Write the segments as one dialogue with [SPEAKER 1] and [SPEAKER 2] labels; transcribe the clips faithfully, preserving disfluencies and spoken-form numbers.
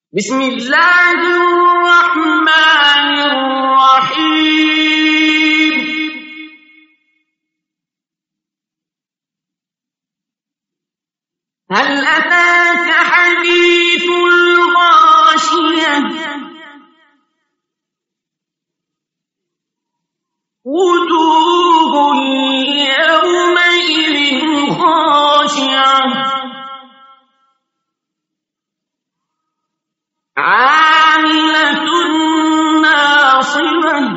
[SPEAKER 1] بسم الله الرحمن الرحيم. هل أتاك حديث الغاشية وجوه يومئذ خاشعة عاملة ناصبة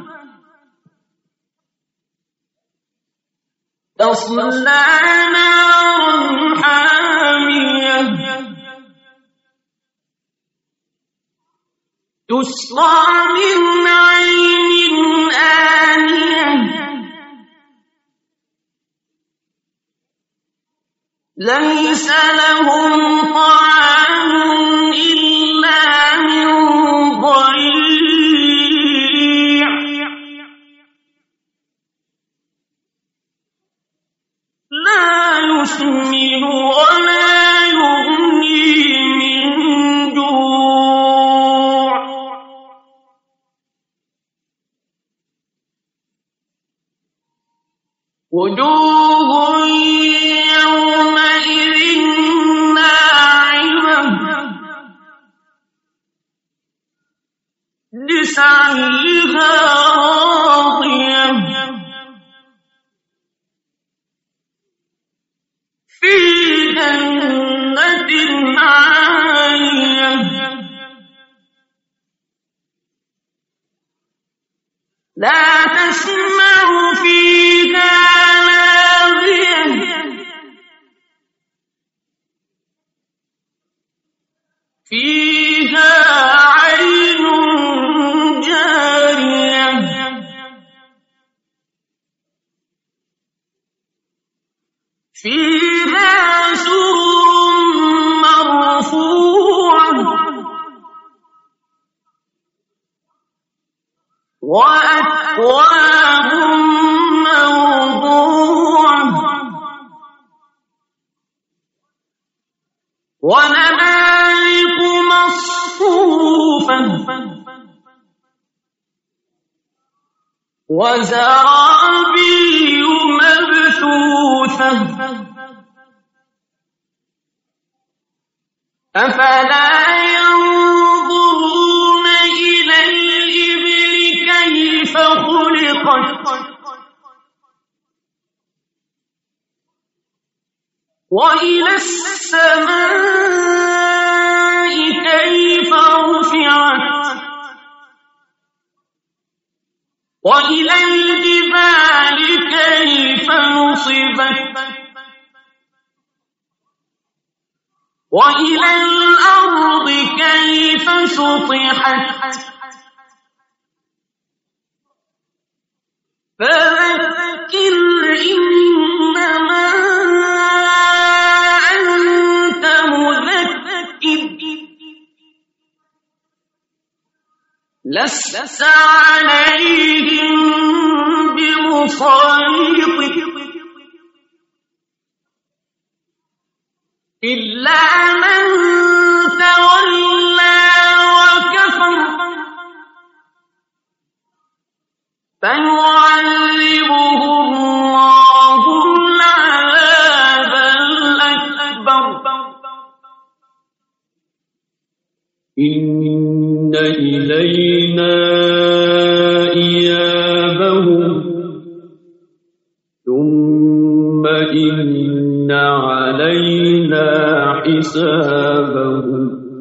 [SPEAKER 1] تصلى نارا حامية تسقى من عين آنية ليس لهم طعام إلا من ضريع لا يسمن ولا يغني من جوع وجوه يومئذ ناعمة لسعيها راضية في جنة عالية لا تسمع فيها لاغية فيها عين جارية فيها سرر مرفوعة وأكواب موضوعة ونمارق مصفوفة وزرابي مبثوثة أفلا ينظرون إلى الإبل كيف خلقت وإلى السماء كيف رفعت وإلى الجبال كيف نصبت وإلى الأرض كيف سطحت فذكر إنما أنت مذكر لست عليهم بمسيطر إلا من تولى وكفر فيعذبه الله العذاب الأكبر
[SPEAKER 2] إن إلينا إيابهم ثم إن علينا حسابهم